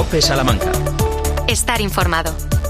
COPE Salamanca. Estar informado.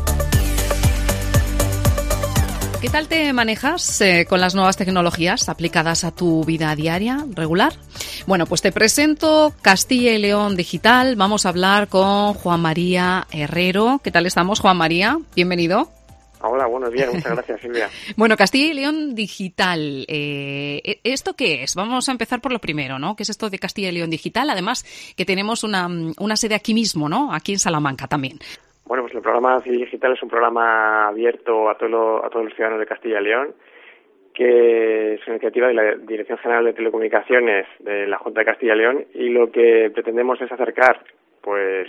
¿Qué tal te manejas con las nuevas tecnologías aplicadas a tu vida diaria, regular? Bueno, pues te presento Castilla y León Digital. Vamos a hablar con Juan María Herrero. ¿Qué tal estamos, Juan María? Bienvenido. Hola, buenos días. Muchas gracias, Silvia. Bueno, Castilla y León Digital. ¿Esto qué es? Vamos a empezar por lo primero, ¿no? ¿Qué es esto de Castilla y León Digital? Además, que tenemos una sede aquí mismo, ¿no? Aquí en Salamanca también. Bueno, pues el programa Cid Digital es un programa abierto a todos los ciudadanos de Castilla y León, que es una iniciativa de la Dirección General de Telecomunicaciones de la Junta de Castilla y León, y lo que pretendemos es acercar pues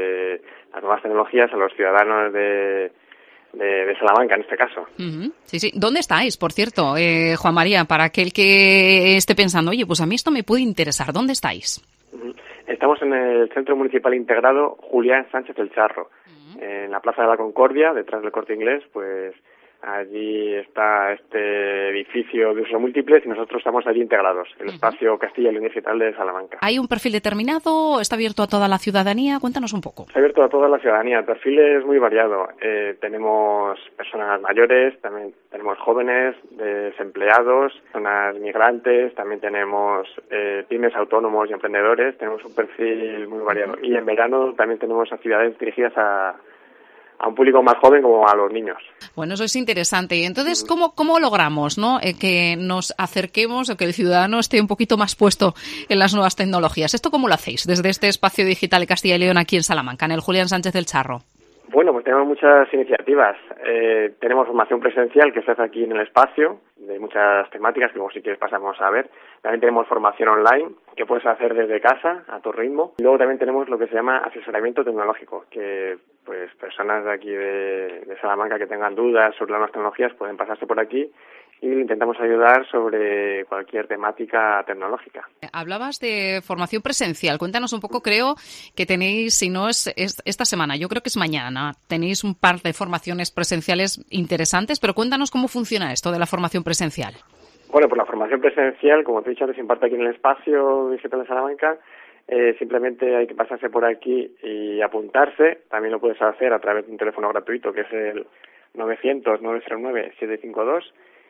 las nuevas tecnologías a los ciudadanos de Salamanca, en este caso. Uh-huh. Sí, sí. ¿Dónde estáis, por cierto, Juan María? Para aquel que esté pensando, oye, pues a mí esto me puede interesar. ¿Dónde estáis? Uh-huh. Estamos en el Centro Municipal Integrado Julián Sánchez del Charro, en la Plaza de la Concordia, detrás del Corte Inglés. Pues allí está este edificio de uso múltiple y nosotros estamos allí integrados, el espacio Castilla y León Digital de Salamanca. ¿Hay un perfil determinado? ¿Está abierto a toda la ciudadanía? Cuéntanos un poco. Está abierto a toda la ciudadanía. El perfil es muy variado. Tenemos personas mayores, también tenemos jóvenes, desempleados, personas migrantes, también tenemos pymes, autónomos y emprendedores. Tenemos un perfil muy variado. Y en verano también tenemos actividades dirigidas a un público más joven como a los niños. Bueno, eso es interesante. Y entonces, ¿cómo logramos, ¿no? Que nos acerquemos o que el ciudadano esté un poquito más puesto en las nuevas tecnologías? ¿Esto cómo lo hacéis desde este espacio digital de Castilla y León aquí en Salamanca, en el Julián Sánchez del Charro? Bueno, pues tenemos muchas iniciativas. Tenemos formación presencial que se hace aquí en el espacio, de muchas temáticas que luego si quieres pasamos a ver. También tenemos formación online que puedes hacer desde casa, a tu ritmo. Y luego también tenemos lo que se llama asesoramiento tecnológico, que pues personas de aquí de Salamanca que tengan dudas sobre las nuevas tecnologías pueden pasarse por aquí y intentamos ayudar sobre cualquier temática tecnológica. Hablabas de formación presencial. Cuéntanos un poco, creo que tenéis, si no es esta semana, yo creo que es mañana, tenéis un par de formaciones presenciales interesantes, pero cuéntanos cómo funciona esto de la formación presencial. Bueno, pues la formación presencial, como te he dicho, se imparte aquí en el espacio digital de Salamanca. Simplemente hay que pasarse por aquí y apuntarse. También lo puedes hacer a través de un teléfono gratuito que es el 900-909-752.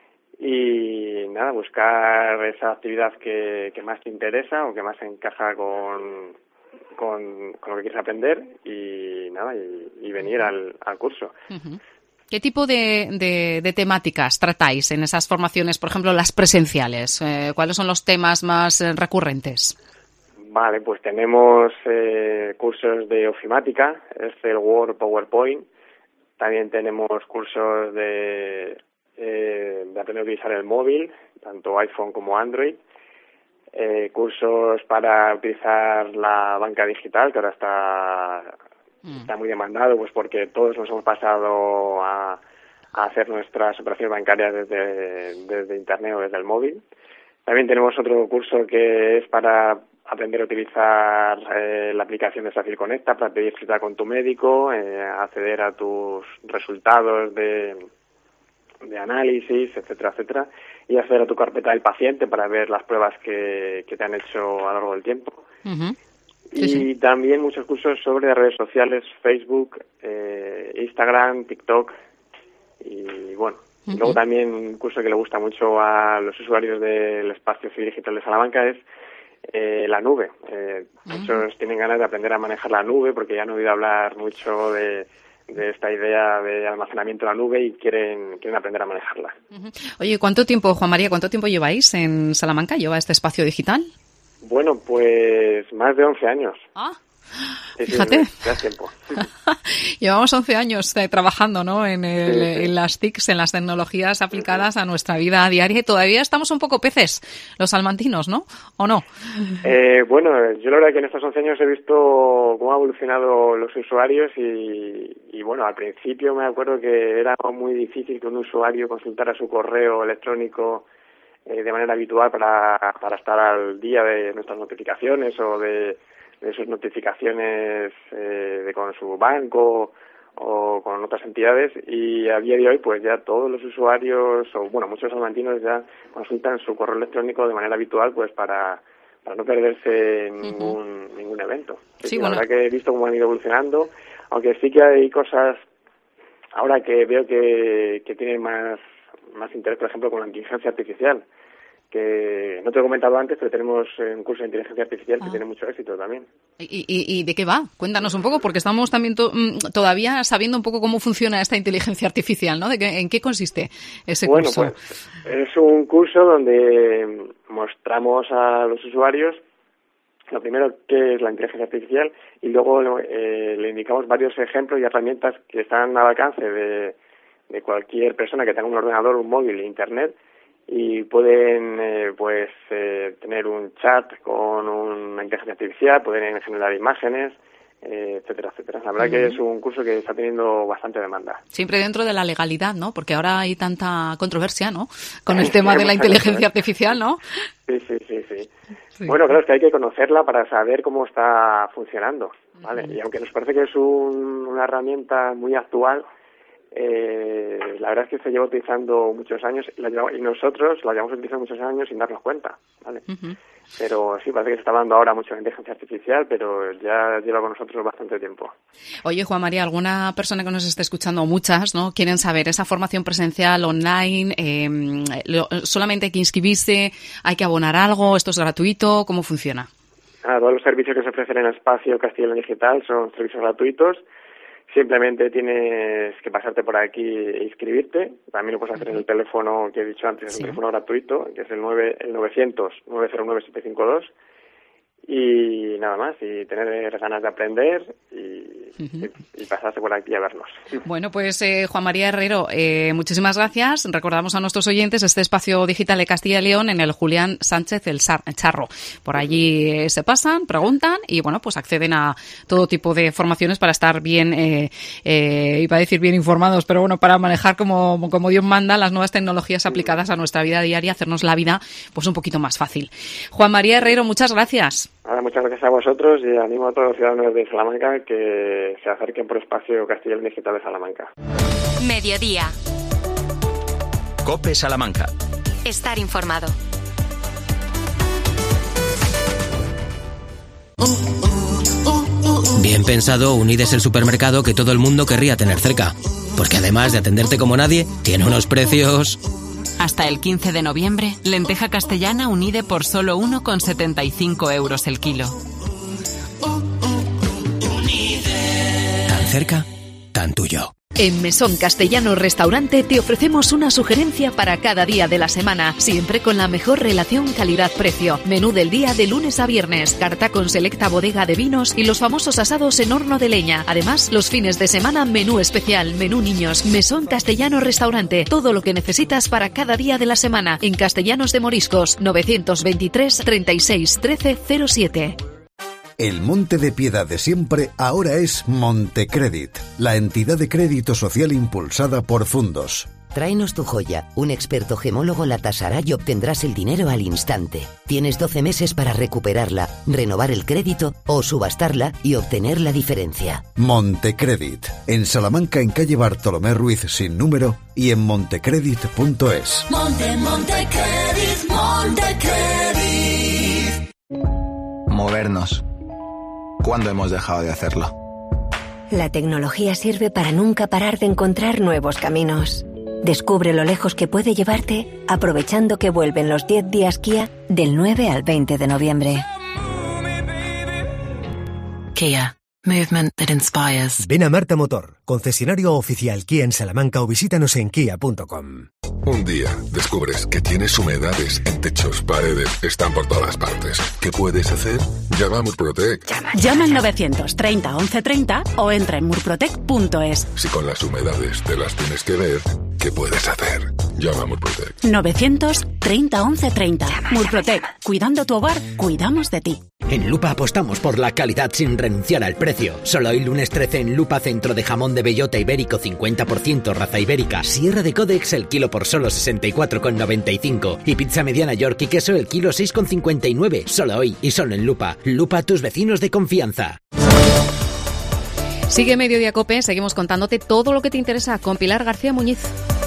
Y nada, buscar esa actividad que más te interesa o que más encaja con lo que quieres aprender y nada, y venir al curso. Uh-huh. ¿Qué tipo de temáticas tratáis en esas formaciones, por ejemplo, las presenciales? ¿Cuáles son los temas más recurrentes? Vale, pues tenemos cursos de ofimática, Excel, Word, PowerPoint. También tenemos cursos de aprender a utilizar el móvil, tanto iPhone como Android. Cursos para utilizar la banca digital, que ahora está muy demandado, pues porque todos nos hemos pasado a hacer nuestras operaciones bancarias desde Internet o desde el móvil. También tenemos otro curso que es para aprender a utilizar la aplicación de Safir Conecta para pedir cita con tu médico, acceder a tus resultados de análisis, etcétera, etcétera, y acceder a tu carpeta del paciente para ver las pruebas que te han hecho a lo largo del tiempo. Uh-huh. Y también muchos cursos sobre redes sociales, Facebook, Instagram, TikTok y bueno. Uh-huh. Luego también un curso que le gusta mucho a los usuarios del espacio Cid Digital de Salamanca es la nube. Muchos tienen ganas de aprender a manejar la nube porque ya han oído hablar mucho de esta idea de almacenamiento en la nube y quieren aprender a manejarla. Uh-huh. Oye, ¿cuánto tiempo, Juan María, lleváis en Salamanca? ¿Lleva este espacio digital? Bueno, pues más de 11 años. Ah, sí, fíjate. Sí, ya tiempo. Llevamos 11 años trabajando, ¿no? En las TICs, en las tecnologías aplicadas a nuestra vida diaria y todavía estamos un poco peces, los salmantinos, ¿no? ¿O no? Bueno, yo la verdad que en estos 11 años he visto cómo han evolucionado los usuarios y bueno, al principio me acuerdo que era muy difícil que un usuario consultara su correo electrónico de manera habitual para estar al día de nuestras notificaciones o de sus notificaciones con su banco o con otras entidades, y a día de hoy pues ya todos los usuarios o bueno, muchos salmantinos ya consultan su correo electrónico de manera habitual pues para no perderse ningún evento. Sí, la verdad que he visto cómo han ido evolucionando, aunque sí que hay cosas ahora que veo que tienen más interés, por ejemplo, con la inteligencia artificial, que no te he comentado antes, pero tenemos un curso de inteligencia artificial que tiene mucho éxito también. ¿Y de qué va? Cuéntanos un poco, porque estamos también todavía sabiendo un poco cómo funciona esta inteligencia artificial, ¿no? ¿En qué consiste ese curso? Bueno, pues es un curso donde mostramos a los usuarios lo primero que es la inteligencia artificial y luego le indicamos varios ejemplos y herramientas que están al alcance de cualquier persona que tenga un ordenador, un móvil e internet, y pueden tener un chat con una inteligencia artificial, pueden generar imágenes, etcétera, etcétera. La verdad que es un curso que está teniendo bastante demanda. Siempre dentro de la legalidad, ¿no? Porque ahora hay tanta controversia, ¿no? Con el tema de la inteligencia artificial, ¿no? Sí. Bueno, claro, es que hay que conocerla para saber cómo está funcionando, ¿vale? Y aunque nos parece que es una herramienta muy actual, la verdad es que se lleva utilizando muchos años y nosotros la llevamos utilizando muchos años sin darnos cuenta, ¿vale? Pero sí, parece que se está hablando ahora mucho de inteligencia artificial, pero ya lleva con nosotros bastante tiempo. Oye, Juan María, alguna persona que nos esté escuchando, muchas, ¿no? Quieren saber esa formación presencial, online, solamente hay que inscribirse, hay que abonar algo, esto es gratuito, ¿cómo funciona? Todos los servicios que se ofrecen en el espacio Castilla y León Digital son servicios gratuitos. Simplemente tienes que pasarte por aquí e inscribirte. También lo puedes hacer en el teléfono que he dicho antes, es un teléfono gratuito, que es el 900-909-752. Y nada más, y tener ganas de aprender y pasarse por aquí a vernos. Bueno, pues Juan María Herrero, muchísimas gracias. Recordamos a nuestros oyentes este espacio digital de Castilla y León en el Julián Sánchez el Charro. Por allí se pasan, preguntan y bueno, pues acceden a todo tipo de formaciones para estar bien, iba a decir bien informados, pero bueno, para manejar como Dios manda las nuevas tecnologías aplicadas a nuestra vida diaria, hacernos la vida pues un poquito más fácil. Juan María Herrero, muchas gracias. Muchas gracias a vosotros y animo a todos los ciudadanos de Salamanca que se acerquen por espacio Castilla y León Digital de Salamanca. Mediodía. COPE Salamanca. Estar informado. Bien pensado, Unid es el supermercado que todo el mundo querría tener cerca. Porque además de atenderte como nadie, tiene unos precios... Hasta el 15 de noviembre, lenteja castellana Unide por solo 1,75 € el kilo. Tan cerca, tan tuyo. En Mesón Castellano Restaurante te ofrecemos una sugerencia para cada día de la semana, siempre con la mejor relación calidad-precio. Menú del día de lunes a viernes, carta con selecta bodega de vinos y los famosos asados en horno de leña. Además, los fines de semana, menú especial, menú niños. Mesón Castellano Restaurante, todo lo que necesitas para cada día de la semana. En Castellanos de Moriscos, 923 36 13 07. El Monte de Piedad de siempre ahora es Montecredit, la entidad de crédito social impulsada por Fundos. Tráenos tu joya. Un experto gemólogo la tasará y obtendrás el dinero al instante. Tienes 12 meses para recuperarla, renovar el crédito o subastarla y obtener la diferencia. Montecredit, en Salamanca en calle Bartolomé Ruiz sin número y en montecredit.es. Montecredit. Movernos. ¿Cuándo hemos dejado de hacerlo? La tecnología sirve para nunca parar de encontrar nuevos caminos. Descubre lo lejos que puede llevarte aprovechando que vuelven los 10 días Kia del 9 al 20 de noviembre. Kia. Movement that inspires. Ven a Marta Motor, concesionario oficial Kia en Salamanca o visítanos en kia.com. Un día descubres que tienes humedades en techos, paredes, están por todas partes. ¿Qué puedes hacer? Llama a Murprotec. Llama al 930 1130 o entra en murprotec.es. Si con las humedades te las tienes que ver, ¿qué puedes hacer? Llama a Murprotec. 930 1130. Murprotec. Cuidando tu hogar, cuidamos de ti. En Lupa apostamos por la calidad sin renunciar al precio. Solo hoy lunes 13 en Lupa, centro de jamón de bellota ibérico 50% raza ibérica, sierra de Codex el kilo por solo 64,95 y pizza mediana York y queso el kilo 6,59. Solo hoy y solo en Lupa. Lupa, tus vecinos de confianza. Sigue Mediodía COPE, seguimos contándote todo lo que te interesa con Pilar García Muñiz.